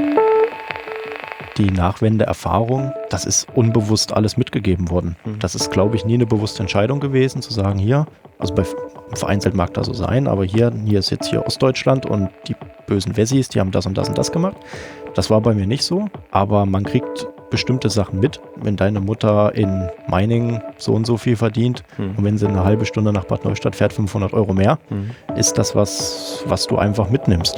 Die Nachwendeerfahrung, das ist unbewusst alles mitgegeben worden. Das ist, glaube ich, nie eine bewusste Entscheidung gewesen, zu sagen, hier, also vereinzelt mag das so sein, aber hier ist jetzt hier Ostdeutschland und die bösen Wessis, die haben das und das und das gemacht. Das war bei mir nicht so, aber man kriegt bestimmte Sachen mit. Wenn deine Mutter in Meiningen so und so viel verdient und wenn sie eine halbe Stunde nach Bad Neustadt fährt, 500 Euro mehr, ist das was du einfach mitnimmst.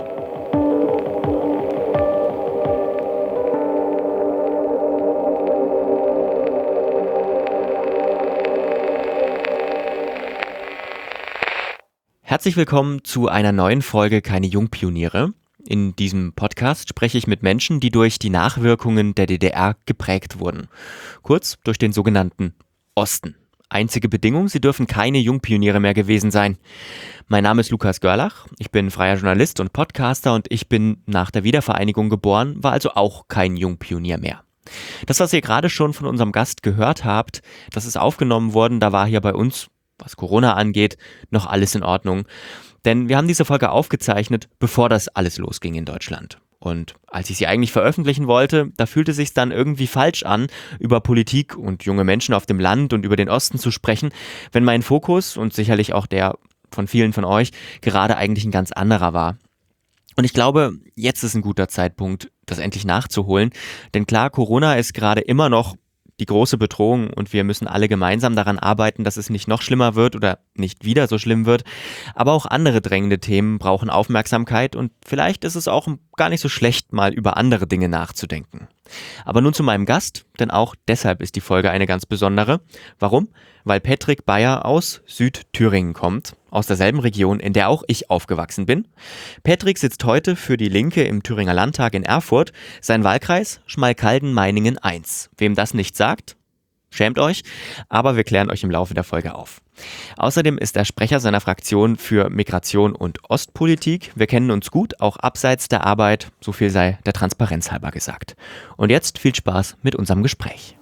Herzlich willkommen zu einer neuen Folge Keine Jungpioniere. In diesem Podcast spreche ich mit Menschen, die durch die Nachwirkungen der DDR geprägt wurden. Kurz durch den sogenannten Osten. Einzige Bedingung, sie dürfen keine Jungpioniere mehr gewesen sein. Mein Name ist Lukas Görlach, ich bin freier Journalist und Podcaster und ich bin nach der Wiedervereinigung geboren, war also auch kein Jungpionier mehr. Das, was ihr gerade schon von unserem Gast gehört habt, das ist aufgenommen worden, da war hier bei uns, was Corona angeht, noch alles in Ordnung. Denn wir haben diese Folge aufgezeichnet, bevor das alles losging in Deutschland. Und als ich sie eigentlich veröffentlichen wollte, da fühlte es sich dann irgendwie falsch an, über Politik und junge Menschen auf dem Land und über den Osten zu sprechen, wenn mein Fokus und sicherlich auch der von vielen von euch gerade eigentlich ein ganz anderer war. Und ich glaube, jetzt ist ein guter Zeitpunkt, das endlich nachzuholen. Denn klar, Corona ist gerade immer noch die große Bedrohung und wir müssen alle gemeinsam daran arbeiten, dass es nicht noch schlimmer wird oder nicht wieder so schlimm wird. Aber auch andere drängende Themen brauchen Aufmerksamkeit und vielleicht ist es auch gar nicht so schlecht, mal über andere Dinge nachzudenken. Aber nun zu meinem Gast, denn auch deshalb ist die Folge eine ganz besondere. Warum? Weil Patrick Beyer aus Südthüringen kommt, aus derselben Region, in der auch ich aufgewachsen bin. Patrick sitzt heute für die Linke im Thüringer Landtag in Erfurt. Sein Wahlkreis Schmalkalden-Meiningen 1. Wem das nicht sagt, schämt euch, aber wir klären euch im Laufe der Folge auf. Außerdem ist er Sprecher seiner Fraktion für Migration und Ostpolitik. Wir kennen uns gut, auch abseits der Arbeit, so viel sei der Transparenz halber gesagt. Und jetzt viel Spaß mit unserem Gespräch.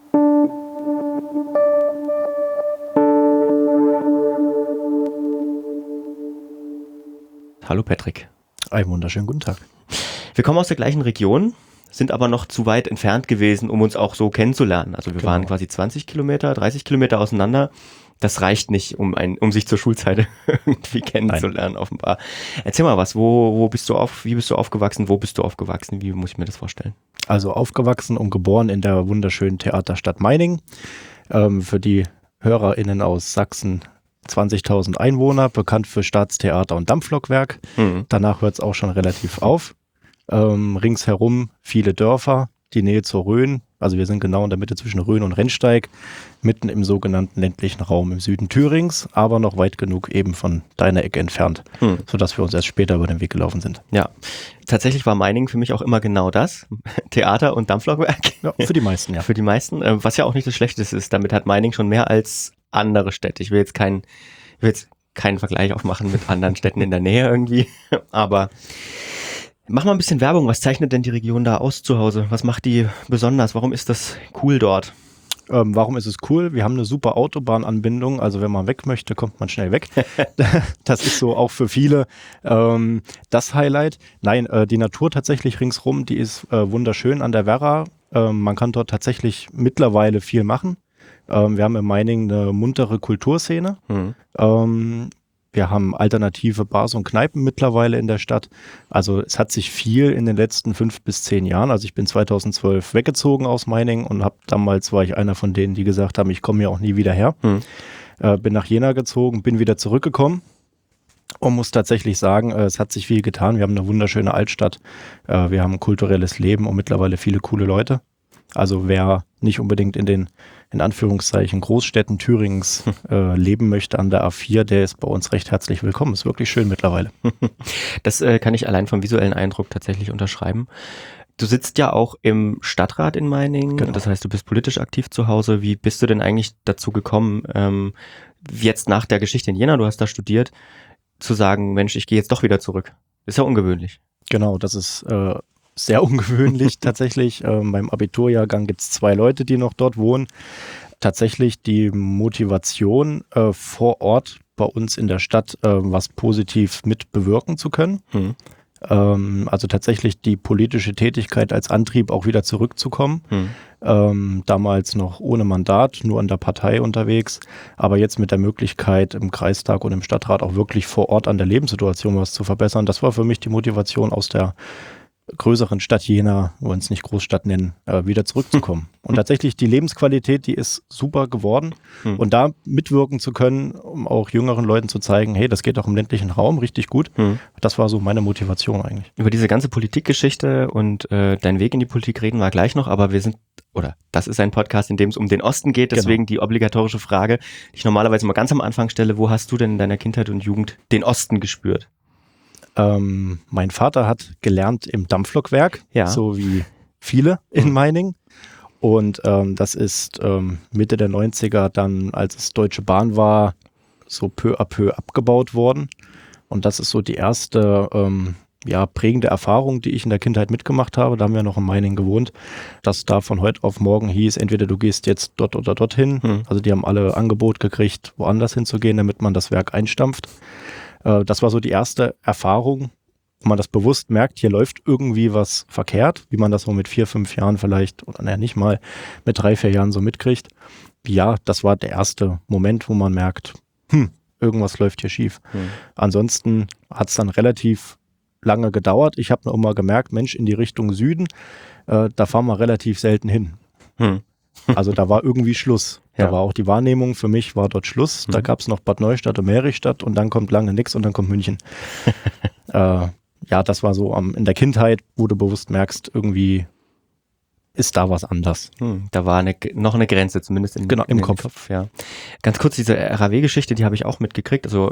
Hallo Patrick. Einen wunderschönen guten Tag. Wir kommen aus der gleichen Region, sind aber noch zu weit entfernt gewesen, um uns auch so kennenzulernen. Also wir waren quasi 20 Kilometer, 30 Kilometer auseinander. Das reicht nicht, um sich zur Schulzeit irgendwie kennenzulernen, Nein. Offenbar. Erzähl mal was, wie bist du aufgewachsen, wie muss ich mir das vorstellen? Also aufgewachsen und geboren in der wunderschönen Theaterstadt Meiningen. Für die HörerInnen aus Sachsen 20.000 Einwohner, bekannt für Staatstheater und Dampflokwerk. Danach hört es auch schon relativ auf. Ringsherum viele Dörfer, die Nähe zur Rhön. Also wir sind genau in der Mitte zwischen Rhön und Rennsteig, mitten im sogenannten ländlichen Raum im Süden Thürings, aber noch weit genug eben von deiner Ecke entfernt, sodass wir uns erst später über den Weg gelaufen sind. Ja, tatsächlich war Meiningen für mich auch immer genau das, Theater und Dampflokwerk. Ja, für die meisten, ja. Für die meisten, was ja auch nicht das Schlechteste ist. Damit hat Meiningen schon mehr als andere Städte. Ich will jetzt keinen Vergleich aufmachen mit anderen Städten in der Nähe irgendwie, aber mach mal ein bisschen Werbung. Was zeichnet denn die Region da aus zu Hause? Was macht die besonders? Warum ist das cool dort? Warum ist es cool? Wir haben eine super Autobahnanbindung, also wenn man weg möchte, kommt man schnell weg. Das ist so auch für viele das Highlight. Nein, die Natur tatsächlich ringsrum, die ist wunderschön an der Werra. Man kann dort tatsächlich mittlerweile viel machen. Wir haben in Meiningen eine muntere Kulturszene. Wir haben alternative Bars und Kneipen mittlerweile in der Stadt. Also es hat sich viel in den letzten 5 bis 10 Jahren. Also ich bin 2012 weggezogen aus Meiningen und damals war ich einer von denen, die gesagt haben, ich komme hier auch nie wieder her. Bin nach Jena gezogen, bin wieder zurückgekommen und muss tatsächlich sagen, es hat sich viel getan. Wir haben eine wunderschöne Altstadt. Wir haben ein kulturelles Leben und mittlerweile viele coole Leute. Also wer nicht unbedingt in den, in Anführungszeichen, Großstädten Thüringens leben möchte an der A4, der ist bei uns recht herzlich willkommen. Ist wirklich schön mittlerweile. Das kann ich allein vom visuellen Eindruck tatsächlich unterschreiben. Du sitzt ja auch im Stadtrat in Meiningen, genau. Das heißt, du bist politisch aktiv zu Hause. Wie bist du denn eigentlich dazu gekommen, jetzt nach der Geschichte in Jena, du hast da studiert, zu sagen, Mensch, ich gehe jetzt doch wieder zurück? Ist ja ungewöhnlich. Genau, das ist sehr ungewöhnlich tatsächlich. Beim Abiturjahrgang gibt es 2 Leute, die noch dort wohnen. Tatsächlich die Motivation vor Ort bei uns in der Stadt was positiv mit bewirken zu können. Also tatsächlich die politische Tätigkeit als Antrieb auch wieder zurückzukommen. Damals noch ohne Mandat, nur an der Partei unterwegs, aber jetzt mit der Möglichkeit im Kreistag und im Stadtrat auch wirklich vor Ort an der Lebenssituation was zu verbessern. Das war für mich die Motivation, aus der größeren Stadt Jena, wir wollen es nicht Großstadt nennen, wieder zurückzukommen. Und tatsächlich die Lebensqualität, die ist super geworden. Und da mitwirken zu können, um auch jüngeren Leuten zu zeigen, hey, das geht auch im ländlichen Raum richtig gut. Das war so meine Motivation eigentlich. Über diese ganze Politikgeschichte und deinen Weg in die Politik reden wir gleich noch, aber das ist ein Podcast, in dem es um den Osten geht, deswegen die obligatorische Frage, die ich normalerweise mal ganz am Anfang stelle: Wo hast du denn in deiner Kindheit und Jugend den Osten gespürt? Mein Vater hat gelernt im Dampflokwerk, so wie viele in Meiningen. Und das ist Mitte der 90er dann, als es Deutsche Bahn war, so peu à peu abgebaut worden. Und das ist so die erste prägende Erfahrung, die ich in der Kindheit mitgemacht habe. Da haben wir noch in Meiningen gewohnt, dass da von heute auf morgen hieß, entweder du gehst jetzt dort oder dorthin. Also die haben alle Angebot gekriegt, woanders hinzugehen, damit man das Werk einstampft. Das war so die erste Erfahrung, wo man das bewusst merkt, hier läuft irgendwie was verkehrt, wie man das so mit 4, 5 Jahren vielleicht, oder nicht mal, mit 3, 4 Jahren so mitkriegt. Ja, das war der erste Moment, wo man merkt, irgendwas läuft hier schief. Ansonsten hat es dann relativ lange gedauert. Ich habe nur immer gemerkt, Mensch, in die Richtung Süden, da fahren wir relativ selten hin. Also da war irgendwie Schluss. Da war auch die Wahrnehmung, für mich war dort Schluss. Da gab es noch Bad Neustadt und Merichstadt und dann kommt lange nichts und dann kommt München. Das war so in der Kindheit, wo du bewusst merkst, irgendwie ist da was anders. Da war noch eine Grenze, zumindest im Kopf. Ja. Ganz kurz, diese RAW-Geschichte, die habe ich auch mitgekriegt, also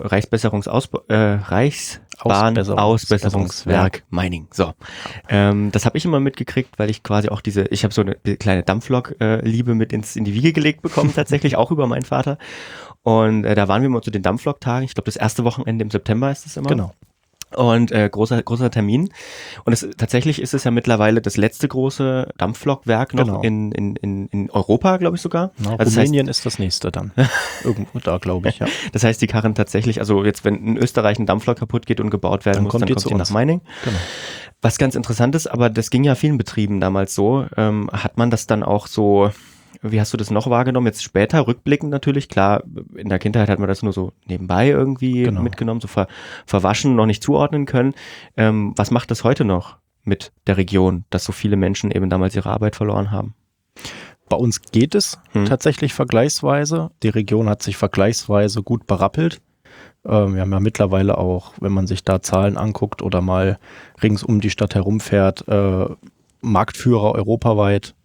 Reichsbahnausbesserungswerk Meiningen. So, das habe ich immer mitgekriegt, weil ich quasi auch ich habe so eine kleine Dampflok-Liebe mit in die Wiege gelegt bekommen, tatsächlich auch über meinen Vater. Und da waren wir mal zu den Dampflok-Tagen. Ich glaube, das erste Wochenende im September ist es immer. Genau. Und großer Termin. Und tatsächlich ist es ja mittlerweile das letzte große Dampflokwerk noch in Europa, glaube ich sogar. Ja, also Rumänien ist das nächste dann. Irgendwo da, glaube ich, ja. Das heißt, die karren tatsächlich, also jetzt, wenn in Österreich ein Dampflok kaputt geht und gebaut werden muss, dann kommt die nach Meiningen. Genau. Was ganz interessant ist, aber das ging ja vielen Betrieben damals so, hat man das dann auch so... Wie hast du das noch wahrgenommen? Jetzt später, rückblickend natürlich, klar, in der Kindheit hat man das nur so nebenbei irgendwie mitgenommen, so verwaschen, noch nicht zuordnen können. Was macht das heute noch mit der Region, dass so viele Menschen eben damals ihre Arbeit verloren haben? Bei uns geht es tatsächlich vergleichsweise. Die Region hat sich vergleichsweise gut berappelt. Wir haben ja mittlerweile auch, wenn man sich da Zahlen anguckt oder mal rings um die Stadt herumfährt, Marktführer europaweit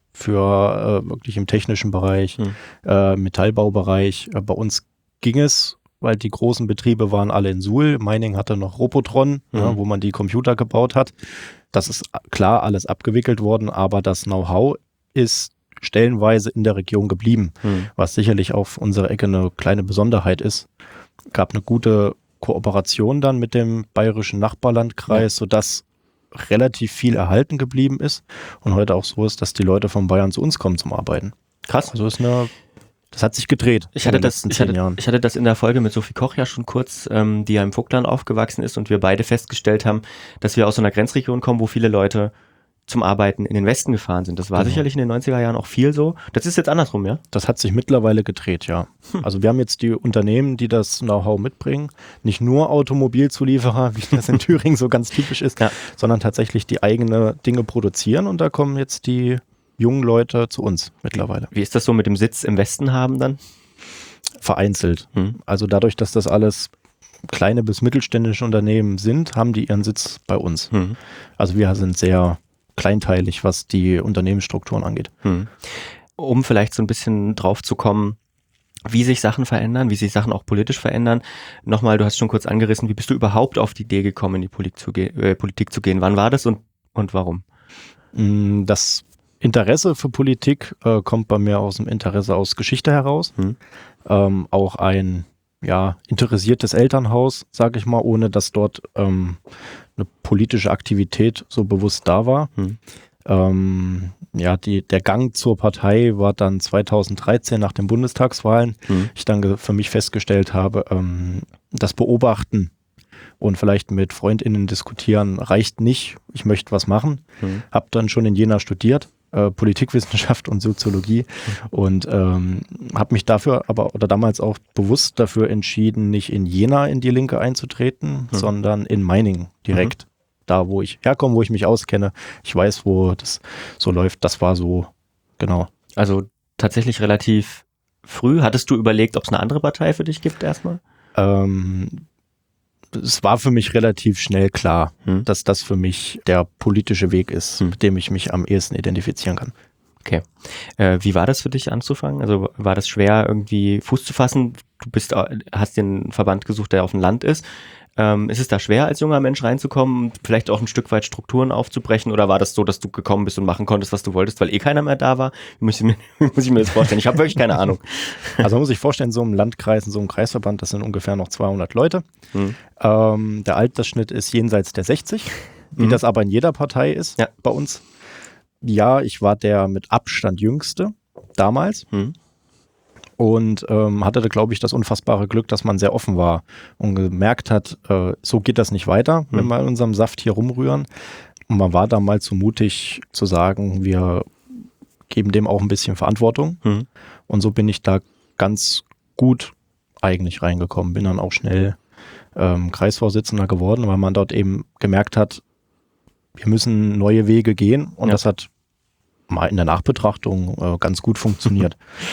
für wirklich im technischen Bereich, Metallbaubereich. Bei uns ging es, weil die großen Betriebe waren alle in Suhl. Meiningen hatte noch Robotron, wo man die Computer gebaut hat. Das ist klar alles abgewickelt worden, aber das Know-how ist stellenweise in der Region geblieben, was sicherlich auf unserer Ecke eine kleine Besonderheit ist. Gab eine gute Kooperation dann mit dem bayerischen Nachbarlandkreis, sodass relativ viel erhalten geblieben ist und heute auch so ist, dass die Leute von Bayern zu uns kommen zum Arbeiten. Krass. Also das hat sich gedreht. Ich hatte das in der Folge mit Sophie Koch ja schon kurz, die ja im Vogtland aufgewachsen ist und wir beide festgestellt haben, dass wir aus so einer Grenzregion kommen, wo viele Leute zum Arbeiten in den Westen gefahren sind. Das war sicherlich in den 90er Jahren auch viel so. Das ist jetzt andersrum, ja? Das hat sich mittlerweile gedreht, ja. Also wir haben jetzt die Unternehmen, die das Know-how mitbringen. Nicht nur Automobilzulieferer, wie das in Thüringen so ganz typisch ist, sondern tatsächlich die eigene Dinge produzieren und da kommen jetzt die jungen Leute zu uns mittlerweile. Wie ist das so mit dem Sitz im Westen haben dann? Vereinzelt. Also dadurch, dass das alles kleine bis mittelständische Unternehmen sind, haben die ihren Sitz bei uns. Also wir sind sehr kleinteilig, was die Unternehmensstrukturen angeht. Um vielleicht so ein bisschen drauf zu kommen, wie sich Sachen verändern, wie sich Sachen auch politisch verändern. Nochmal, du hast schon kurz angerissen, wie bist du überhaupt auf die Idee gekommen, in die Politik zu gehen? Wann war das und warum? Das Interesse für Politik kommt bei mir aus dem Interesse aus Geschichte heraus. Auch ein interessiertes Elternhaus, sage ich mal, ohne dass dort eine politische Aktivität so bewusst da war. Der Gang zur Partei war dann 2013 nach den Bundestagswahlen. Ich dann für mich festgestellt habe, das Beobachten und vielleicht mit FreundInnen diskutieren reicht nicht. Ich möchte was machen. Habe dann schon in Jena studiert, Politikwissenschaft und Soziologie und habe mich dafür damals auch bewusst dafür entschieden, nicht in Jena in die Linke einzutreten, sondern in Meiningen direkt. Da, wo ich herkomme, wo ich mich auskenne. Ich weiß, wo das so läuft. Das war so, genau. Also tatsächlich relativ früh. Hattest du überlegt, ob es eine andere Partei für dich gibt erstmal? Es war für mich relativ schnell klar, dass das für mich der politische Weg ist, mit dem ich mich am ehesten identifizieren kann. Okay. Wie war das für dich anzufangen? Also war das schwer, irgendwie Fuß zu fassen? Du hast den Verband gesucht, der auf dem Land ist. Ist es da schwer, als junger Mensch reinzukommen, vielleicht auch ein Stück weit Strukturen aufzubrechen? Oder war das so, dass du gekommen bist und machen konntest, was du wolltest, weil keiner mehr da war? Muss ich mir das vorstellen? Ich habe wirklich keine Ahnung. Also man muss sich vorstellen, so einem Landkreis, in so einem Kreisverband, das sind ungefähr noch 200 Leute. Der Altersschnitt ist jenseits der 60, wie das aber in jeder Partei ist bei uns. Ja, ich war der mit Abstand Jüngste damals. Und hatte, glaube ich, das unfassbare Glück, dass man sehr offen war und gemerkt hat, so geht das nicht weiter, wenn wir in unserem Saft hier rumrühren. Und man war damals so mutig zu sagen, wir geben dem auch ein bisschen Verantwortung. Und so bin ich da ganz gut eigentlich reingekommen. Bin dann auch schnell Kreisvorsitzender geworden, weil man dort eben gemerkt hat, wir müssen neue Wege gehen. Und das hat mal in der Nachbetrachtung ganz gut funktioniert.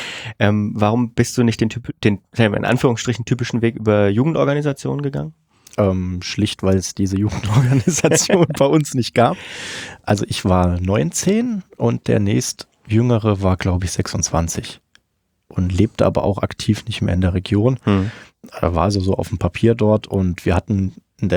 Warum bist du nicht den in Anführungsstrichen typischen Weg über Jugendorganisationen gegangen? Schlicht, weil es diese Jugendorganisation bei uns nicht gab. Also ich war 19 und der nächstjüngere war, glaube ich, 26 und lebte aber auch aktiv nicht mehr in der Region. War also so auf dem Papier dort und wir haben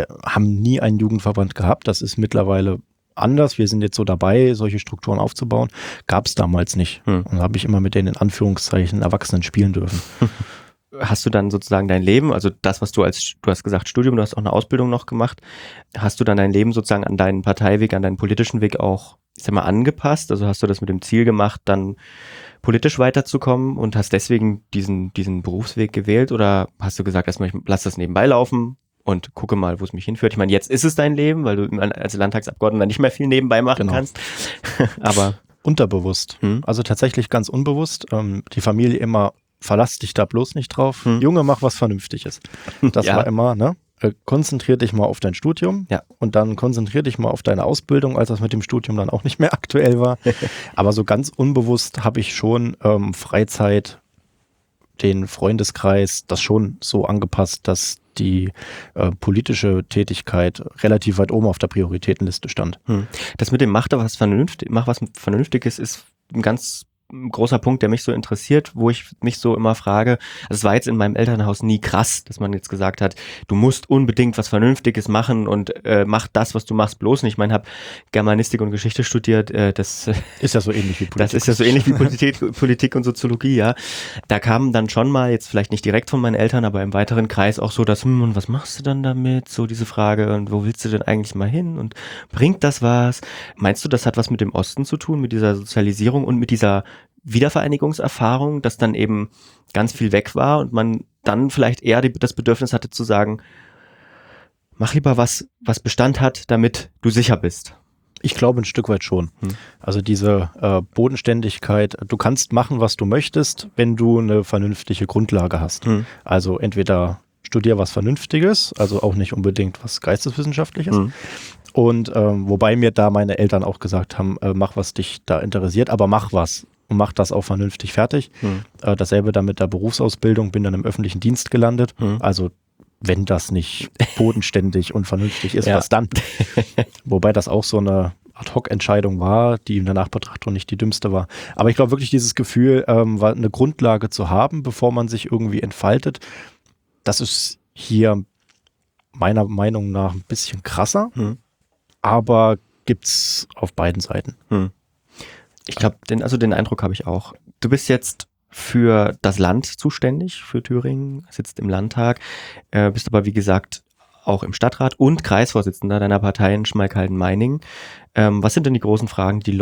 nie einen Jugendverband gehabt. Das ist mittlerweile anders. Wir sind jetzt so dabei, solche Strukturen aufzubauen. Gab es damals nicht. Und da habe ich immer mit denen in Anführungszeichen Erwachsenen spielen dürfen. Hast du dann sozusagen dein Leben, also das, was du hast gesagt Studium, du hast auch eine Ausbildung noch gemacht, hast du dann dein Leben sozusagen an deinen Parteiweg, an deinen politischen Weg auch, ich sag mal, angepasst? Also hast du das mit dem Ziel gemacht, dann politisch weiterzukommen und hast deswegen diesen Berufsweg gewählt oder hast du gesagt, erstmal, ich lass das nebenbei laufen und gucke mal, wo es mich hinführt? Ich meine, jetzt ist es dein Leben, weil du als Landtagsabgeordneter nicht mehr viel nebenbei machen kannst. Aber unterbewusst. Also tatsächlich ganz unbewusst. Die Familie immer, verlass dich da bloß nicht drauf. Junge, mach was Vernünftiges. Das war immer, ne? Konzentrier dich mal auf dein Studium und dann konzentrier dich mal auf deine Ausbildung, als das mit dem Studium dann auch nicht mehr aktuell war. Aber so ganz unbewusst habe ich schon Freizeit, den Freundeskreis, das schon so angepasst, dass die politische Tätigkeit relativ weit oben auf der Prioritätenliste stand. Das mit dem mach was Vernünftiges ist ein ganz großer Punkt, der mich so interessiert, wo ich mich so immer frage, also es war jetzt in meinem Elternhaus nie krass, dass man jetzt gesagt hat, du musst unbedingt was Vernünftiges machen und mach das, was du machst, bloß nicht. Ich meine, habe Germanistik und Geschichte studiert, das ist ja so ähnlich wie Politik. Das ist ja so ähnlich wie Politik und Soziologie, ja. Da kamen dann schon mal, jetzt vielleicht nicht direkt von meinen Eltern, aber im weiteren Kreis auch so das, und was machst du dann damit? So diese Frage, und wo willst du denn eigentlich mal hin? Und bringt das was? Meinst du, das hat was mit dem Osten zu tun, mit dieser Sozialisierung und mit dieser Wiedervereinigungserfahrung, dass dann eben ganz viel weg war und man dann vielleicht eher das Bedürfnis hatte zu sagen, mach lieber was Bestand hat, damit du sicher bist? Ich glaube ein Stück weit schon. Also diese Bodenständigkeit, du kannst machen, was du möchtest, wenn du eine vernünftige Grundlage hast. Also entweder studier was Vernünftiges, also auch nicht unbedingt was Geisteswissenschaftliches. Und wobei mir da meine Eltern auch gesagt haben, mach, was dich da interessiert, aber mach was. Und mach das auch vernünftig fertig. Dasselbe dann mit der Berufsausbildung, bin dann im öffentlichen Dienst gelandet. Also wenn das nicht bodenständig und vernünftig ist, was dann? Wobei das auch so eine Ad-Hoc-Entscheidung war, die in der Nachbetrachtung nicht die dümmste war. Aber ich glaube wirklich, dieses Gefühl, eine Grundlage zu haben, bevor man sich irgendwie entfaltet, das ist hier meiner Meinung nach ein bisschen krasser, aber gibt's auf beiden Seiten. Ich glaube, den Eindruck habe ich auch. Du bist jetzt für das Land zuständig, für Thüringen, sitzt im Landtag, bist aber wie gesagt auch im Stadtrat und Kreisvorsitzender deiner Partei in Schmalkalden-Meiningen. Was sind denn die großen Fragen, die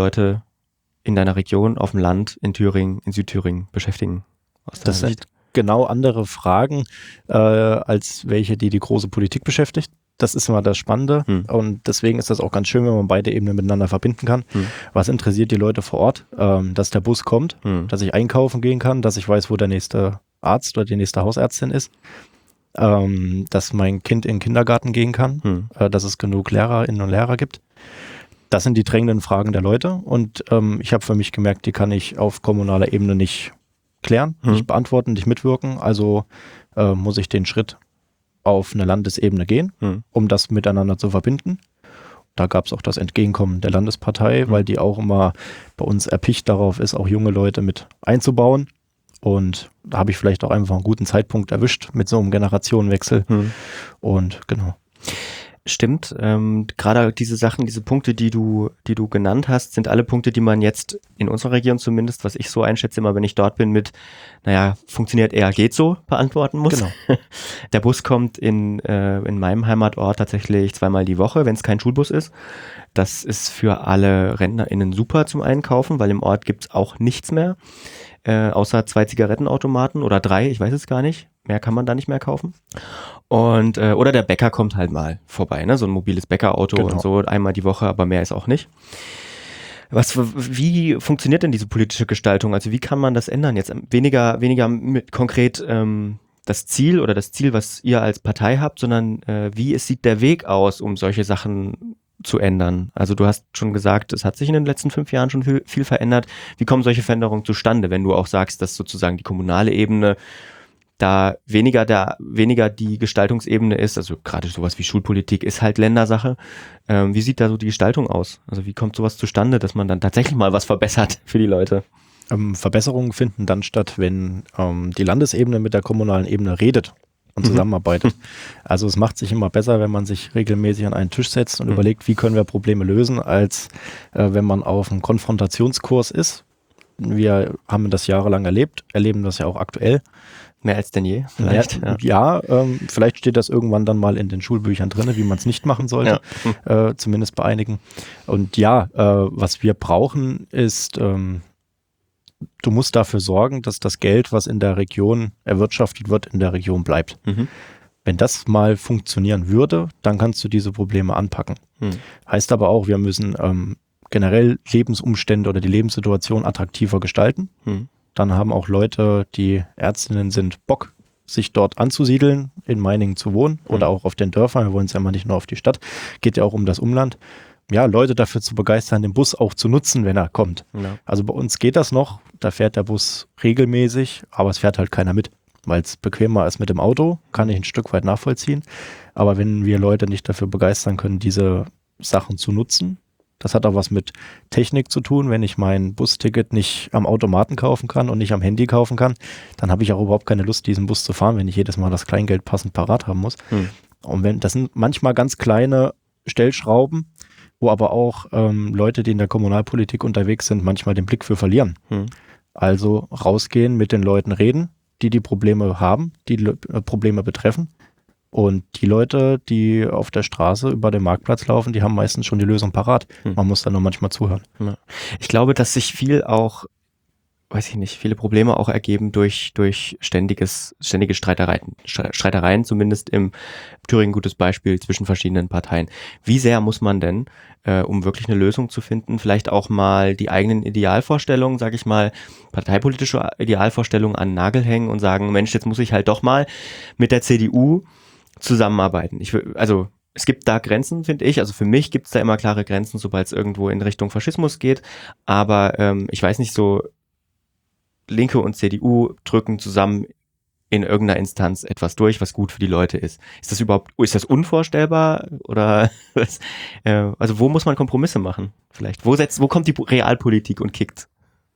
genau andere Fragen, als welche, die große Politik beschäftigt. Das ist immer das Spannende und deswegen ist das auch ganz schön, wenn man beide Ebenen miteinander verbinden kann. Was interessiert die Leute vor Ort? Dass der Bus kommt, dass ich einkaufen gehen kann, dass ich weiß, wo der nächste Arzt oder die nächste Hausärztin ist, dass mein Kind in den Kindergarten gehen kann, dass es genug Lehrerinnen und Lehrer gibt. Das sind die drängenden Fragen der Leute und ich habe für mich gemerkt, die kann ich auf kommunaler Ebene nicht klären, nicht beantworten, nicht mitwirken. Also muss ich den Schritt auf eine Landesebene gehen, um das miteinander zu verbinden. Da gab es auch das Entgegenkommen der Landespartei, weil die auch immer bei uns erpicht darauf ist, auch junge Leute mit einzubauen. Und da habe ich vielleicht auch einfach einen guten Zeitpunkt erwischt mit so einem Generationenwechsel. Und genau. Stimmt, gerade diese Sachen, diese Punkte, die du genannt hast, sind alle Punkte, die man jetzt in unserer Region zumindest, was ich so einschätze, immer wenn ich dort bin, mit, funktioniert eher, geht so, beantworten muss. Genau. Der Bus kommt in meinem Heimatort tatsächlich 2-mal die Woche, wenn es kein Schulbus ist. Das ist für alle RentnerInnen super zum Einkaufen, weil im Ort gibt's auch nichts mehr, außer 2 Zigarettenautomaten oder 3, ich weiß es gar nicht. Mehr kann man da nicht mehr kaufen. Und oder der Bäcker kommt halt mal vorbei, ne? So ein mobiles Bäckerauto und so, einmal die Woche, aber mehr ist auch nicht. Wie funktioniert denn diese politische Gestaltung? Also wie kann man das ändern? Jetzt weniger mit konkret das Ziel, was ihr als Partei habt, sondern wie sieht der Weg aus, um solche Sachen zu ändern? Also du hast schon gesagt, es hat sich in den letzten 5 Jahren schon viel verändert. Wie kommen solche Veränderungen zustande, wenn du auch sagst, dass sozusagen die kommunale Ebene da weniger die Gestaltungsebene ist, also gerade sowas wie Schulpolitik ist halt Ländersache. Wie sieht da so die Gestaltung aus? Also wie kommt sowas zustande, dass man dann tatsächlich mal was verbessert für die Leute? Verbesserungen finden dann statt, wenn die Landesebene mit der kommunalen Ebene redet und zusammenarbeitet. Also es macht sich immer besser, wenn man sich regelmäßig an einen Tisch setzt und überlegt, wie können wir Probleme lösen, als wenn man auf einem Konfrontationskurs ist. Wir haben das jahrelang erleben das ja auch aktuell. Mehr als denn je, vielleicht. Vielleicht steht das irgendwann dann mal in den Schulbüchern drin, wie man es nicht machen sollte, zumindest bei einigen. Und was wir brauchen ist, du musst dafür sorgen, dass das Geld, was in der Region erwirtschaftet wird, in der Region bleibt. Wenn das mal funktionieren würde, dann kannst du diese Probleme anpacken. Heißt aber auch, wir müssen generell Lebensumstände oder die Lebenssituation attraktiver gestalten. Dann haben auch Leute, die Ärztinnen sind, Bock, sich dort anzusiedeln, in Meiningen zu wohnen oder auch auf den Dörfern. Wir wollen es ja mal nicht nur auf die Stadt. Geht ja auch um das Umland. Ja, Leute dafür zu begeistern, den Bus auch zu nutzen, wenn er kommt. Ja. Also bei uns geht das noch. Da fährt der Bus regelmäßig, aber es fährt halt keiner mit, weil es bequemer ist mit dem Auto. Kann ich ein Stück weit nachvollziehen. Aber wenn wir Leute nicht dafür begeistern können, diese Sachen zu nutzen, das hat auch was mit Technik zu tun. Wenn ich mein Busticket nicht am Automaten kaufen kann und nicht am Handy kaufen kann, dann habe ich auch überhaupt keine Lust, diesen Bus zu fahren, wenn ich jedes Mal das Kleingeld passend parat haben muss. Und das sind manchmal ganz kleine Stellschrauben, wo aber auch Leute, die in der Kommunalpolitik unterwegs sind, manchmal den Blick für verlieren. Also rausgehen, mit den Leuten reden, die Probleme haben, die Probleme betreffen. Und die Leute, die auf der Straße über den Marktplatz laufen, die haben meistens schon die Lösung parat. Man muss da nur manchmal zuhören. Ja. Ich glaube, dass sich viele Probleme auch ergeben durch ständige Streitereien, zumindest im Thüringen gutes Beispiel zwischen verschiedenen Parteien. Wie sehr muss man denn, um wirklich eine Lösung zu finden, vielleicht auch mal die eigenen Idealvorstellungen, sage ich mal, parteipolitische Idealvorstellungen an den Nagel hängen und sagen, Mensch, jetzt muss ich halt doch mal mit der CDU zusammenarbeiten. Es gibt da Grenzen, finde ich. Also für mich gibt es da immer klare Grenzen, sobald es irgendwo in Richtung Faschismus geht. Aber ich weiß nicht, so Linke und CDU drücken zusammen in irgendeiner Instanz etwas durch, was gut für die Leute ist. Ist das unvorstellbar? Oder also wo muss man Kompromisse machen? Vielleicht. Wo kommt die Realpolitik und kickt?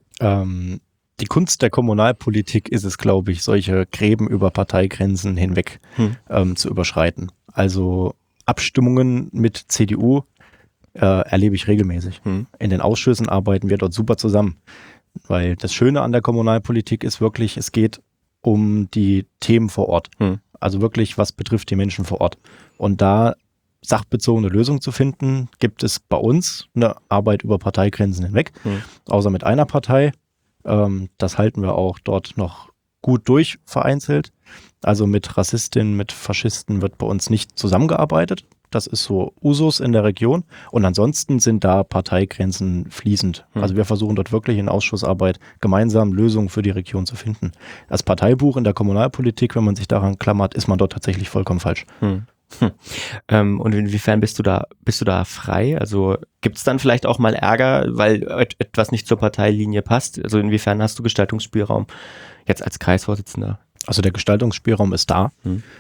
Die Kunst der Kommunalpolitik ist es, glaube ich, solche Gräben über Parteigrenzen hinweg zu überschreiten. Also Abstimmungen mit CDU erlebe ich regelmäßig. In den Ausschüssen arbeiten wir dort super zusammen. Weil das Schöne an der Kommunalpolitik ist wirklich, es geht um die Themen vor Ort. Also wirklich, was betrifft die Menschen vor Ort. Und da sachbezogene Lösungen zu finden, gibt es bei uns eine Arbeit über Parteigrenzen hinweg. Außer mit einer Partei. Das halten wir auch dort noch gut durch vereinzelt. Also mit Rassistinnen, mit Faschisten wird bei uns nicht zusammengearbeitet. Das ist so Usus in der Region. Und ansonsten sind da Parteigrenzen fließend. Also wir versuchen dort wirklich in Ausschussarbeit gemeinsam Lösungen für die Region zu finden. Das Parteibuch in der Kommunalpolitik, wenn man sich daran klammert, ist man dort tatsächlich vollkommen falsch. Und inwiefern bist du da frei? Also gibt es dann vielleicht auch mal Ärger, weil etwas nicht zur Parteilinie passt? Also inwiefern hast du Gestaltungsspielraum jetzt als Kreisvorsitzender? Also der Gestaltungsspielraum ist da.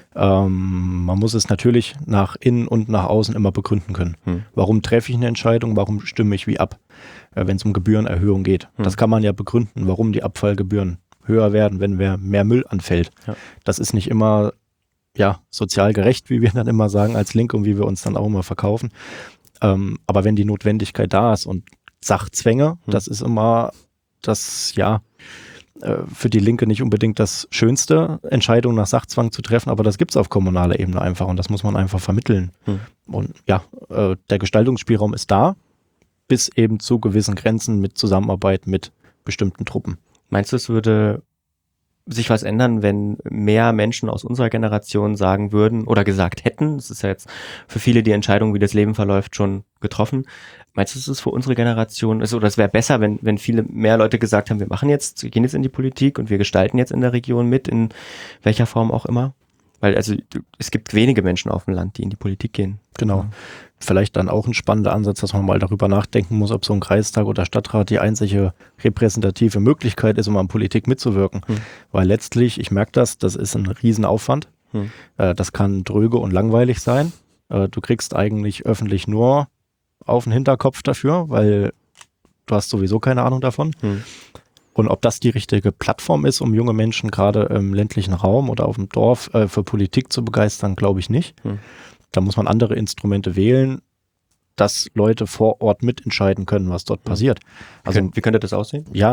Man muss es natürlich nach innen und nach außen immer begründen können. Warum treffe ich eine Entscheidung? Warum stimme ich wie ab, wenn es um Gebührenerhöhung geht? Das kann man ja begründen, warum die Abfallgebühren höher werden, wenn mehr Müll anfällt. Ja. Das ist nicht immer sozial gerecht, wie wir dann immer sagen als Linke und wie wir uns dann auch immer verkaufen. Aber wenn die Notwendigkeit da ist und Sachzwänge, das ist immer das, für die Linke nicht unbedingt das Schönste, Entscheidungen nach Sachzwang zu treffen, aber das gibt es auf kommunaler Ebene einfach und das muss man einfach vermitteln. Und der Gestaltungsspielraum ist da, bis eben zu gewissen Grenzen mit Zusammenarbeit mit bestimmten Truppen. Meinst du, es würde sich was ändern, wenn mehr Menschen aus unserer Generation sagen würden oder gesagt hätten, es ist ja jetzt für viele die Entscheidung, wie das Leben verläuft, schon getroffen. Meinst du, es ist für unsere Generation, oder es wäre besser, wenn viele mehr Leute gesagt haben, wir gehen jetzt in die Politik und wir gestalten jetzt in der Region mit, in welcher Form auch immer? Weil es gibt wenige Menschen auf dem Land, die in die Politik gehen. Genau. Vielleicht dann auch ein spannender Ansatz, dass man mal darüber nachdenken muss, ob so ein Kreistag oder Stadtrat die einzige repräsentative Möglichkeit ist, um an Politik mitzuwirken. Weil letztlich, ich merke das ist ein Riesenaufwand. Das kann dröge und langweilig sein. Du kriegst eigentlich öffentlich nur auf den Hinterkopf dafür, weil du hast sowieso keine Ahnung davon. Und ob das die richtige Plattform ist, um junge Menschen gerade im ländlichen Raum oder auf dem Dorf für Politik zu begeistern, glaube ich nicht. Da muss man andere Instrumente wählen, dass Leute vor Ort mitentscheiden können, was dort passiert. Also wie könnte das aussehen? Ja,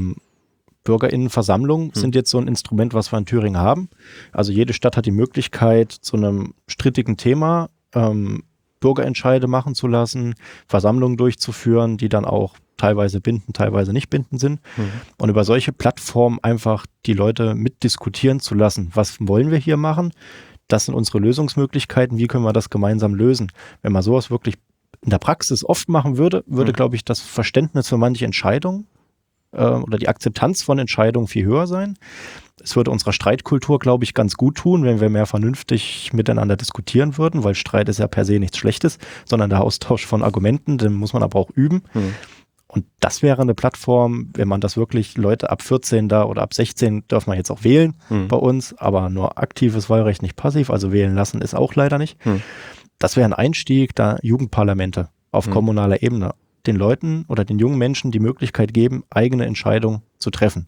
Bürgerinnenversammlungen sind jetzt so ein Instrument, was wir in Thüringen haben. Also jede Stadt hat die Möglichkeit, zu einem strittigen Thema Bürgerentscheide machen zu lassen, Versammlungen durchzuführen, die dann auch teilweise bindend, teilweise nicht bindend sind. Und über solche Plattformen einfach die Leute mitdiskutieren zu lassen. Was wollen wir hier machen? Das sind unsere Lösungsmöglichkeiten. Wie können wir das gemeinsam lösen? Wenn man sowas wirklich in der Praxis oft machen würde, glaube ich, das Verständnis für manche Entscheidungen oder die Akzeptanz von Entscheidungen viel höher sein. Es würde unserer Streitkultur, glaube ich, ganz gut tun, wenn wir mehr vernünftig miteinander diskutieren würden, weil Streit ist ja per se nichts Schlechtes, sondern der Austausch von Argumenten, den muss man aber auch üben. Und das wäre eine Plattform, wenn man das wirklich Leute ab 14 da oder ab 16 dürfen wir jetzt auch wählen bei uns, aber nur aktives Wahlrecht, nicht passiv, also wählen lassen ist auch leider nicht. Das wäre ein Einstieg, da Jugendparlamente auf kommunaler Ebene den Leuten oder den jungen Menschen die Möglichkeit geben, eigene Entscheidungen zu treffen.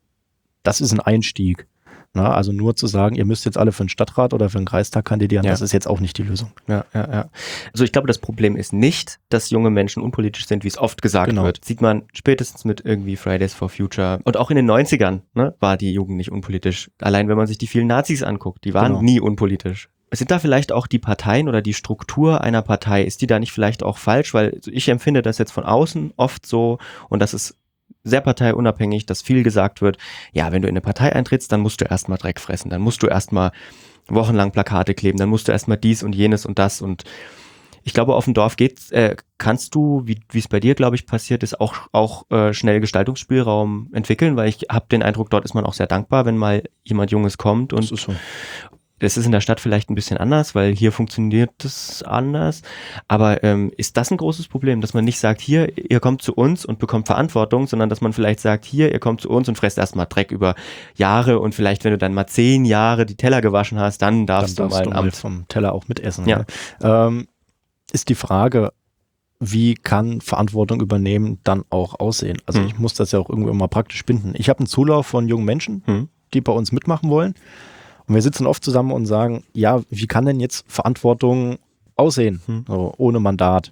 Das ist ein Einstieg. Na, also nur zu sagen, ihr müsst jetzt alle für einen Stadtrat oder für einen Kreistag kandidieren, das ist jetzt auch nicht die Lösung. Ja. Also ich glaube, das Problem ist nicht, dass junge Menschen unpolitisch sind, wie es oft gesagt wird. Sieht man spätestens mit irgendwie Fridays for Future. Und auch in den 90ern war die Jugend nicht unpolitisch. Allein wenn man sich die vielen Nazis anguckt, die waren nie unpolitisch. Sind da vielleicht auch die Parteien oder die Struktur einer Partei, ist die da nicht vielleicht auch falsch? Weil ich empfinde das jetzt von außen oft so, und das ist sehr parteiunabhängig, dass viel gesagt wird, ja, wenn du in eine Partei eintrittst, dann musst du erstmal Dreck fressen, dann musst du erstmal wochenlang Plakate kleben, dann musst du erstmal dies und jenes und das, und ich glaube, auf dem Dorf kannst du, wie es bei dir, glaube ich, passiert ist, auch schnell Gestaltungsspielraum entwickeln, weil ich habe den Eindruck, dort ist man auch sehr dankbar, wenn mal jemand Junges kommt, und das ist so. Das ist in der Stadt vielleicht ein bisschen anders, weil hier funktioniert das anders. Aber ist das ein großes Problem, dass man nicht sagt, hier, ihr kommt zu uns und bekommt Verantwortung, sondern dass man vielleicht sagt, hier, ihr kommt zu uns und fresst erstmal Dreck über Jahre, und vielleicht, wenn du dann mal 10 Jahre die Teller gewaschen hast, dann darfst du mal ein Amt vom Teller auch mitessen. Ja. Ist die Frage, wie kann Verantwortung übernehmen dann auch aussehen? Also ich muss das ja auch irgendwo immer praktisch binden. Ich habe einen Zulauf von jungen Menschen, die bei uns mitmachen wollen. Und wir sitzen oft zusammen und sagen, ja, wie kann denn jetzt Verantwortung aussehen, so, ohne Mandat?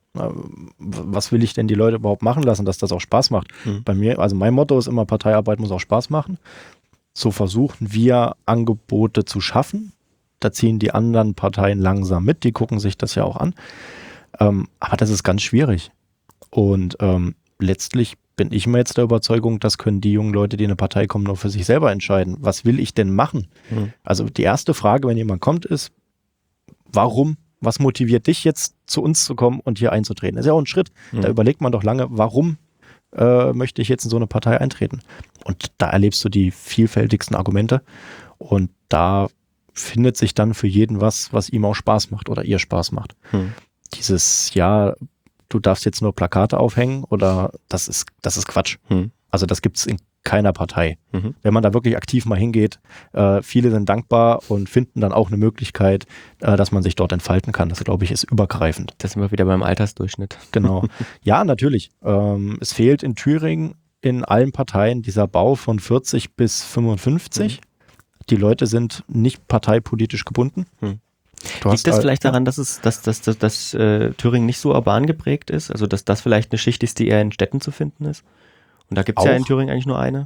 Was will ich denn die Leute überhaupt machen lassen, dass das auch Spaß macht? Bei mir, also mein Motto ist immer, Parteiarbeit muss auch Spaß machen. So versuchen wir Angebote zu schaffen. Da ziehen die anderen Parteien langsam mit, die gucken sich das ja auch an. Aber das ist ganz schwierig. Und letztlich bin ich mir jetzt der Überzeugung, das können die jungen Leute, die in eine Partei kommen, nur für sich selber entscheiden. Was will ich denn machen? Also die erste Frage, wenn jemand kommt, ist, warum? Was motiviert dich jetzt zu uns zu kommen und hier einzutreten? Das ist ja auch ein Schritt. Da überlegt man doch lange, warum möchte ich jetzt in so eine Partei eintreten? Und da erlebst du die vielfältigsten Argumente und da findet sich dann für jeden was ihm auch Spaß macht oder ihr Spaß macht. Dieses, ja, du darfst jetzt nur Plakate aufhängen oder das ist Quatsch. Also das gibt's in keiner Partei. Wenn man da wirklich aktiv mal hingeht, viele sind dankbar und finden dann auch eine Möglichkeit, dass man sich dort entfalten kann. Das, glaube ich, ist übergreifend. Das sind wir wieder beim Altersdurchschnitt. Genau. Ja, natürlich. Es fehlt in Thüringen in allen Parteien dieser Bau von 40 bis 55. Die Leute sind nicht parteipolitisch gebunden. Liegt das vielleicht daran, dass Thüringen nicht so urban geprägt ist? Also dass das vielleicht eine Schicht ist, die eher in Städten zu finden ist? Und da gibt es ja in Thüringen eigentlich nur eine.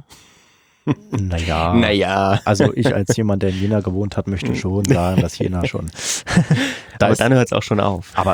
Naja. Also ich als jemand, der in Jena gewohnt hat, möchte schon sagen, dass Jena schon... aber dann hört es auch schon auf. Aber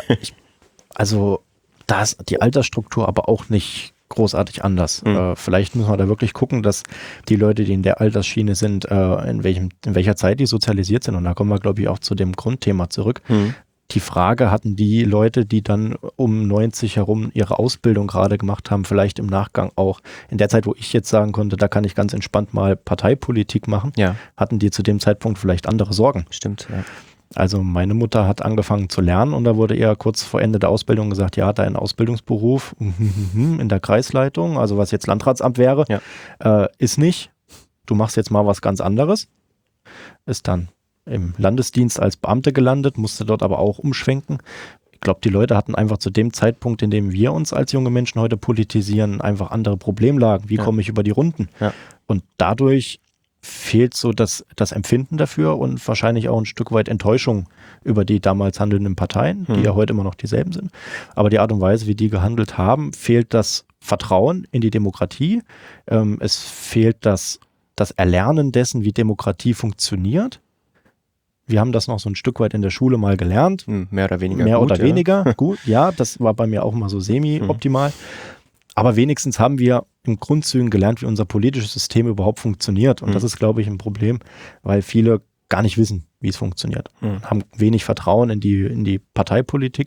da ist die Altersstruktur aber auch nicht großartig anders. Vielleicht müssen wir da wirklich gucken, dass die Leute, die in der Altersschiene sind, in welcher Zeit die sozialisiert sind. Und da kommen wir, glaube ich, auch zu dem Grundthema zurück. Die Frage hatten die Leute, die dann um 90 herum ihre Ausbildung gerade gemacht haben, vielleicht im Nachgang auch in der Zeit, wo ich jetzt sagen konnte, da kann ich ganz entspannt mal Parteipolitik machen, hatten die zu dem Zeitpunkt vielleicht andere Sorgen. Stimmt, ja. Also meine Mutter hat angefangen zu lernen und da wurde ihr kurz vor Ende der Ausbildung gesagt, ja, dein Ausbildungsberuf in der Kreisleitung, also was jetzt Landratsamt wäre, ist nicht. Du machst jetzt mal was ganz anderes. Ist dann im Landesdienst als Beamte gelandet, musste dort aber auch umschwenken. Ich glaube, die Leute hatten einfach zu dem Zeitpunkt, in dem wir uns als junge Menschen heute politisieren, einfach andere Problemlagen. Wie komme ich über die Runden? Und dadurch fehlt so das Empfinden dafür und wahrscheinlich auch ein Stück weit Enttäuschung über die damals handelnden Parteien, die ja heute immer noch dieselben sind. Aber die Art und Weise, wie die gehandelt haben, fehlt das Vertrauen in die Demokratie. Es fehlt das Erlernen dessen, wie Demokratie funktioniert. Wir haben das noch so ein Stück weit in der Schule mal gelernt. Mehr oder weniger Mehr gut, oder weniger gut. Ja, das war bei mir auch mal so semi-optimal. Aber wenigstens haben wir im Grundzügen gelernt, wie unser politisches System überhaupt funktioniert. Und das ist, glaube ich, ein Problem, weil viele gar nicht wissen, wie es funktioniert. Haben wenig Vertrauen in die Parteipolitik,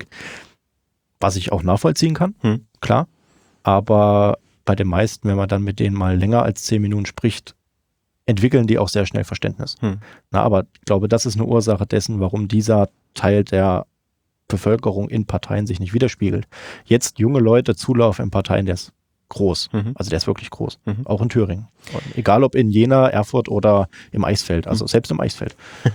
was ich auch nachvollziehen kann, klar. Aber bei den meisten, wenn man dann mit denen mal länger als 10 Minuten spricht, entwickeln die auch sehr schnell Verständnis. Aber ich glaube, das ist eine Ursache dessen, warum dieser Teil der Bevölkerung in Parteien sich nicht widerspiegelt. Jetzt junge Leute, Zulauf in Parteien, der ist groß. Also der ist wirklich groß. Auch in Thüringen. Und egal ob in Jena, Erfurt oder im Eichsfeld. Also selbst im Eichsfeld.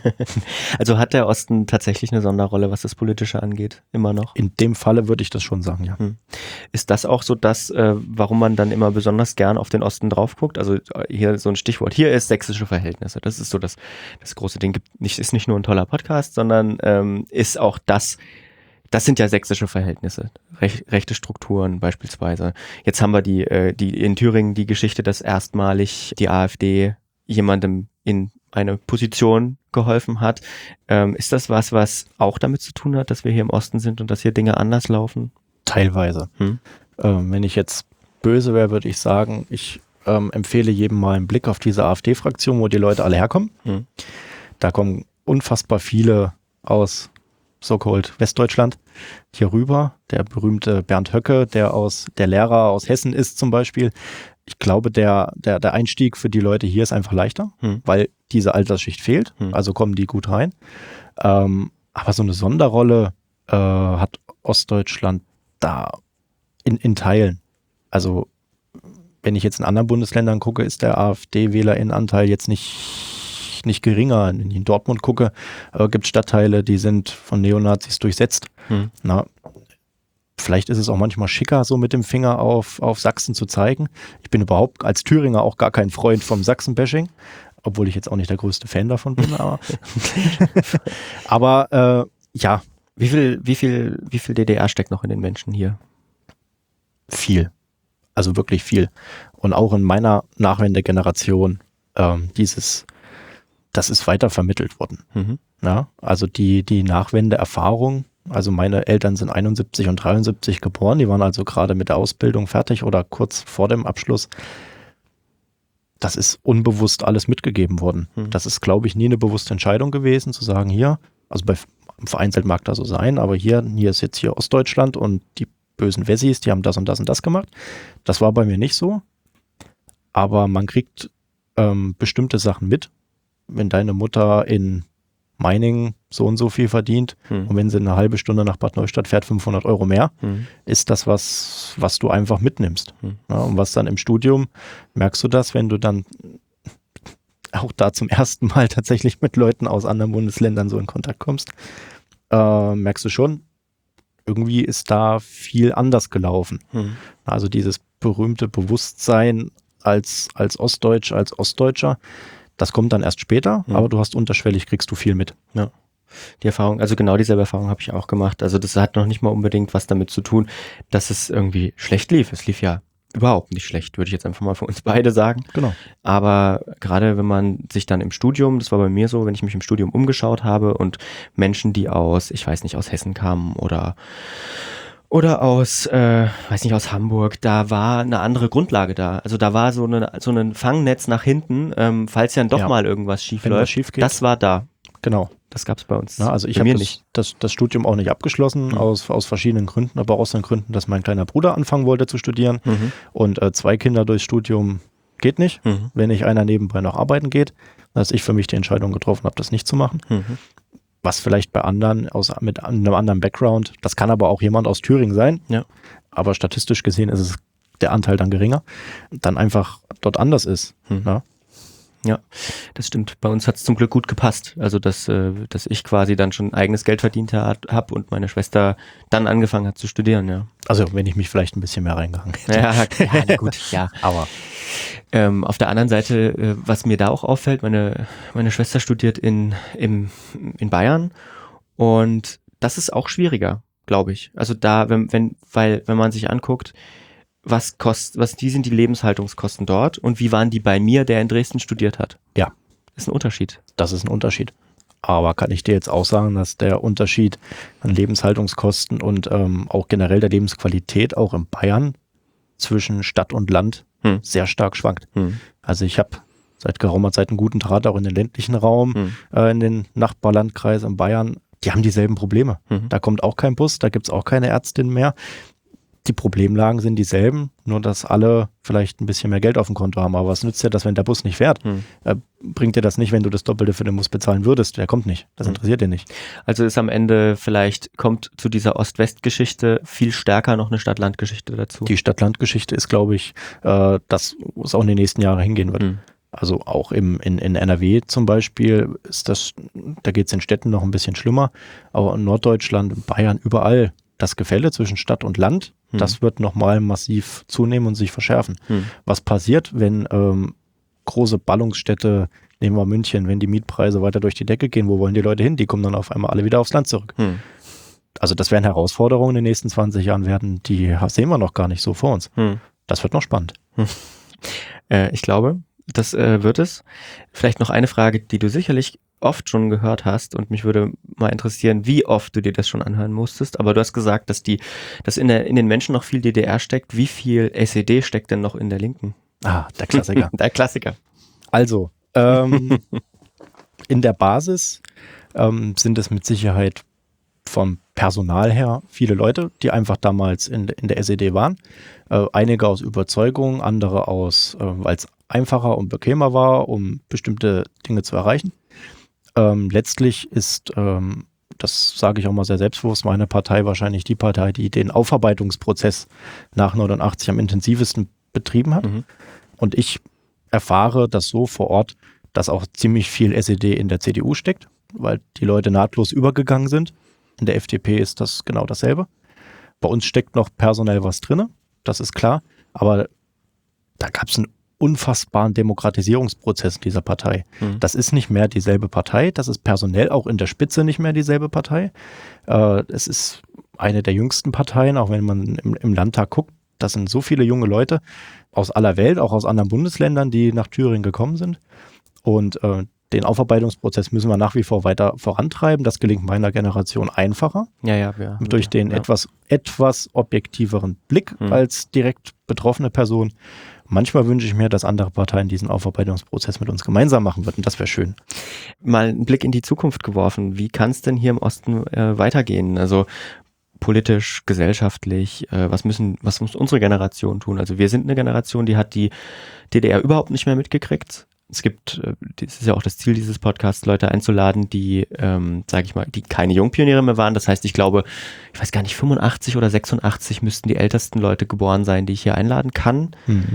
Also hat der Osten tatsächlich eine Sonderrolle, was das Politische angeht? Immer noch? In dem Falle würde ich das schon sagen, ja. Ist das auch so das, warum man dann immer besonders gern auf den Osten drauf guckt? Also hier so ein Stichwort. Hier ist sächsische Verhältnisse. Das ist so das große Ding. Ist nicht nur ein toller Podcast, sondern ist auch das sind ja sächsische Verhältnisse, rechte Strukturen beispielsweise. Jetzt haben wir die in Thüringen die Geschichte, dass erstmalig die AfD jemandem in eine Position geholfen hat. Ist das was auch damit zu tun hat, dass wir hier im Osten sind und dass hier Dinge anders laufen? Teilweise. Wenn ich jetzt böse wäre, würde ich sagen, ich empfehle jedem mal einen Blick auf diese AfD-Fraktion, wo die Leute alle herkommen. Da kommen unfassbar viele aus so-called Westdeutschland hier rüber. Der berühmte Bernd Höcke, der Lehrer aus Hessen ist zum Beispiel. Ich glaube, der Einstieg für die Leute hier ist einfach leichter, weil diese Altersschicht fehlt. Also kommen die gut rein. Aber so eine Sonderrolle hat Ostdeutschland da in Teilen. Also wenn ich jetzt in anderen Bundesländern gucke, ist der AfD-WählerInnenanteil jetzt nicht geringer. Wenn ich in Dortmund gucke, gibt es Stadtteile, die sind von Neonazis durchsetzt. Vielleicht ist es auch manchmal schicker, so mit dem Finger auf Sachsen zu zeigen. Ich bin überhaupt als Thüringer auch gar kein Freund vom Sachsen-Bashing, obwohl ich jetzt auch nicht der größte Fan davon bin. Aber ja. Wie viel DDR steckt noch in den Menschen hier? Viel. Also wirklich viel. Und auch in meiner Nachwendegeneration das ist weiter vermittelt worden. Ja, also die Nachwendeerfahrung Also meine Eltern sind 71 und 73 geboren, die waren also gerade mit der Ausbildung fertig oder kurz vor dem Abschluss. Das ist unbewusst alles mitgegeben worden. Das ist, glaube ich, nie eine bewusste Entscheidung gewesen, zu sagen, hier, also vereinzelt mag das so sein, aber hier ist jetzt hier Ostdeutschland und die bösen Wessis, die haben das und das und das gemacht. Das war bei mir nicht so. Aber man kriegt bestimmte Sachen mit. Wenn deine Mutter in Meiningen so und so viel verdient und wenn sie eine halbe Stunde nach Bad Neustadt fährt, 500 Euro mehr, ist das was du einfach mitnimmst. Ja, und was dann im Studium, merkst du das, wenn du dann auch da zum ersten Mal tatsächlich mit Leuten aus anderen Bundesländern so in Kontakt kommst, merkst du schon, irgendwie ist da viel anders gelaufen. Also dieses berühmte Bewusstsein als Ostdeutsch, als Ostdeutscher, das kommt dann erst später, aber du hast unterschwellig, kriegst du viel mit. Ja. Die Erfahrung, also genau dieselbe Erfahrung habe ich auch gemacht. Also das hat noch nicht mal unbedingt was damit zu tun, dass es irgendwie schlecht lief. Es lief ja überhaupt nicht schlecht, würde ich jetzt einfach mal für uns beide sagen. Genau. Aber gerade wenn man sich dann im Studium, das war bei mir so, wenn ich mich im Studium umgeschaut habe und Menschen, die aus Hessen kamen oder aus, aus Hamburg, da war eine andere Grundlage da. Also da war so ein Fangnetz nach hinten, falls ja doch mal irgendwas schief läuft. Das war da. Genau. Das gab's bei uns. Ja, also ich habe das Studium auch nicht abgeschlossen, aus verschiedenen Gründen, aber auch aus den Gründen, dass mein kleiner Bruder anfangen wollte zu studieren. Und 2 Kinder durchs Studium geht nicht, wenn nicht einer nebenbei noch arbeiten geht. Dass ich für mich die Entscheidung getroffen habe, das nicht zu machen. Was vielleicht bei anderen mit einem anderen Background, das kann aber auch jemand aus Thüringen sein, aber statistisch gesehen ist es der Anteil dann geringer, dann einfach dort anders ist. Ja, das stimmt. Bei uns hat es zum Glück gut gepasst. Also, dass ich quasi dann schon eigenes Geld verdient habe und meine Schwester dann angefangen hat zu studieren, ja. Also, wenn ich mich vielleicht ein bisschen mehr reingegangen hätte. Ja, na gut, ja. Aber auf der anderen Seite, was mir da auch auffällt, meine Schwester studiert in Bayern und das ist auch schwieriger, glaube ich. Also da, wenn man sich anguckt, was sind die Lebenshaltungskosten dort und wie waren die bei mir, der in Dresden studiert hat? Ja. Das ist ein Unterschied. Das ist ein Unterschied. Aber kann ich dir jetzt auch sagen, dass der Unterschied an Lebenshaltungskosten und auch generell der Lebensqualität auch in Bayern zwischen Stadt und Land sehr stark schwankt. Also ich habe seit geraumer Zeit einen guten Draht auch in den ländlichen Raum, in den Nachbarlandkreis in Bayern. Die haben dieselben Probleme. Da kommt auch kein Bus, da gibt es auch keine Ärztin mehr. Die Problemlagen sind dieselben, nur dass alle vielleicht ein bisschen mehr Geld auf dem Konto haben. Aber was nützt dir das, wenn der Bus nicht fährt? Bringt dir das nicht, wenn du das Doppelte für den Bus bezahlen würdest? Der kommt nicht. Das interessiert dir nicht. Also ist am Ende kommt zu dieser Ost-West-Geschichte viel stärker noch eine Stadt-Land-Geschichte dazu. Die Stadt-Land-Geschichte ist, glaube ich, das, wo es auch in den nächsten Jahren hingehen wird. Also auch in NRW zum Beispiel da geht es in Städten noch ein bisschen schlimmer. Aber in Norddeutschland, Bayern, überall das Gefälle zwischen Stadt und Land, das wird nochmal massiv zunehmen und sich verschärfen. Was passiert, wenn große Ballungsstädte, nehmen wir München, wenn die Mietpreise weiter durch die Decke gehen, wo wollen die Leute hin? Die kommen dann auf einmal alle wieder aufs Land zurück. Also das werden Herausforderungen in den nächsten 20 Jahren werden, die sehen wir noch gar nicht so vor uns. Das wird noch spannend. Ich glaube, das wird es. Vielleicht noch eine Frage, die du sicherlich oft schon gehört hast und mich würde mal interessieren, wie oft du dir das schon anhören musstest, aber du hast gesagt, dass in den Menschen noch viel DDR steckt. Wie viel SED steckt denn noch in der Linken? Ah, der Klassiker. Der Klassiker. Also, in der Basis sind es mit Sicherheit vom Personal her viele Leute, die einfach damals in der SED waren. Einige aus Überzeugung, andere weil es einfacher und bequemer war, um bestimmte Dinge zu erreichen. Letztlich ist, das sage ich auch mal sehr selbstbewusst, meine Partei wahrscheinlich die Partei, die den Aufarbeitungsprozess nach 89 am intensivsten betrieben hat. Und ich erfahre das so vor Ort, dass auch ziemlich viel SED in der CDU steckt, weil die Leute nahtlos übergegangen sind. In der FDP ist das genau dasselbe. Bei uns steckt noch personell was drin, das ist klar, aber da gab es einen unfassbaren Demokratisierungsprozess in dieser Partei. Das ist nicht mehr dieselbe Partei, das ist personell auch in der Spitze nicht mehr dieselbe Partei. Es ist eine der jüngsten Parteien, auch wenn man im Landtag guckt, das sind so viele junge Leute aus aller Welt, auch aus anderen Bundesländern, die nach Thüringen gekommen sind. Und den Aufarbeitungsprozess müssen wir nach wie vor weiter vorantreiben. Das gelingt meiner Generation einfacher. Durch den etwas objektiveren Blick als direkt betroffene Person. Manchmal wünsche ich mir, dass andere Parteien diesen Aufarbeitungsprozess mit uns gemeinsam machen würden. Das wäre schön. Mal einen Blick in die Zukunft geworfen. Wie kann es denn hier im Osten weitergehen? Also politisch, gesellschaftlich, was muss unsere Generation tun? Also wir sind eine Generation, die hat die DDR überhaupt nicht mehr mitgekriegt. Es gibt, das ist ja auch das Ziel dieses Podcasts, Leute einzuladen, die, sage ich mal, die keine Jungpioniere mehr waren. Das heißt, ich glaube, ich weiß gar nicht, 85 oder 86 müssten die ältesten Leute geboren sein, die ich hier einladen kann.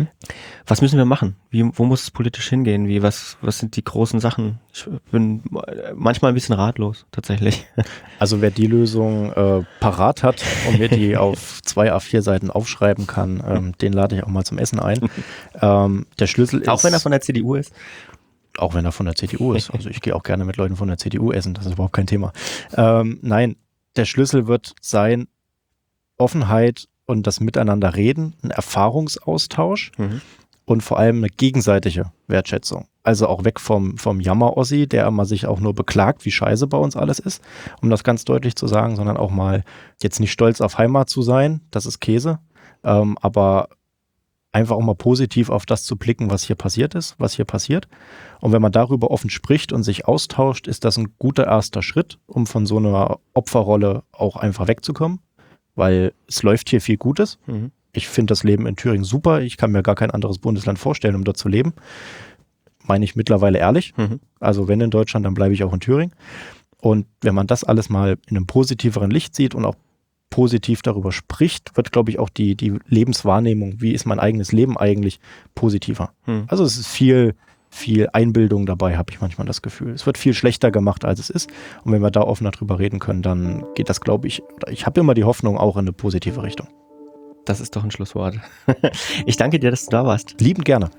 Was müssen wir machen? Wo muss es politisch hingehen? Was sind die großen Sachen? Ich bin manchmal ein bisschen ratlos, tatsächlich. Also wer die Lösung parat hat und mir die auf 2 A4 Seiten aufschreiben kann, den lade ich auch mal zum Essen ein. Der Schlüssel ist... Auch wenn er von der CDU ist? Auch wenn er von der CDU ist. Also ich gehe auch gerne mit Leuten von der CDU essen, das ist überhaupt kein Thema. Nein, der Schlüssel wird sein Offenheit und das Miteinander reden, ein Erfahrungsaustausch und vor allem eine gegenseitige Wertschätzung. Also auch weg vom Jammer-Ossi, der immer sich auch nur beklagt, wie scheiße bei uns alles ist, um das ganz deutlich zu sagen, sondern auch mal jetzt nicht stolz auf Heimat zu sein, das ist Käse, aber einfach auch mal positiv auf das zu blicken, was hier passiert ist, was hier passiert. Und wenn man darüber offen spricht und sich austauscht, ist das ein guter erster Schritt, um von so einer Opferrolle auch einfach wegzukommen, weil es läuft hier viel Gutes. Ich finde das Leben in Thüringen super. Ich kann mir gar kein anderes Bundesland vorstellen, um dort zu leben. Meine ich mittlerweile ehrlich. Also wenn in Deutschland, dann bleibe ich auch in Thüringen. Und wenn man das alles mal in einem positiveren Licht sieht und auch positiv darüber spricht, wird, glaube ich, auch die Lebenswahrnehmung, wie ist mein eigenes Leben eigentlich, positiver. Also es ist viel Einbildung dabei, habe ich manchmal das Gefühl. Es wird viel schlechter gemacht, als es ist. Und wenn wir da offener drüber reden können, dann geht das, glaube ich, ich habe immer die Hoffnung, auch in eine positive Richtung. Das ist doch ein Schlusswort. Ich danke dir, dass du da warst. Liebend gerne.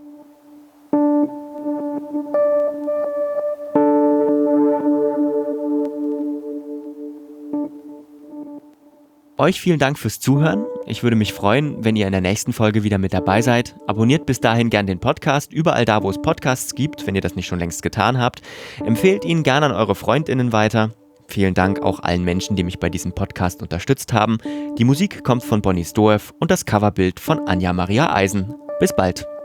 Euch vielen Dank fürs Zuhören. Ich würde mich freuen, wenn ihr in der nächsten Folge wieder mit dabei seid. Abonniert bis dahin gern den Podcast, überall da, wo es Podcasts gibt, wenn ihr das nicht schon längst getan habt. Empfehlt ihn gerne an eure FreundInnen weiter. Vielen Dank auch allen Menschen, die mich bei diesem Podcast unterstützt haben. Die Musik kommt von Bonnie Stoev und das Coverbild von Anja Maria Eisen. Bis bald.